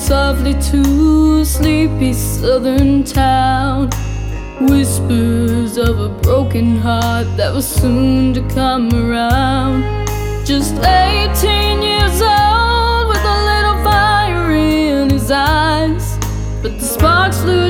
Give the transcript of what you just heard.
softly to a sleepy southern town. Whispers of a broken heart that was soon to come around. Just 18 years old with a little fire in his eyes, but the sparks flew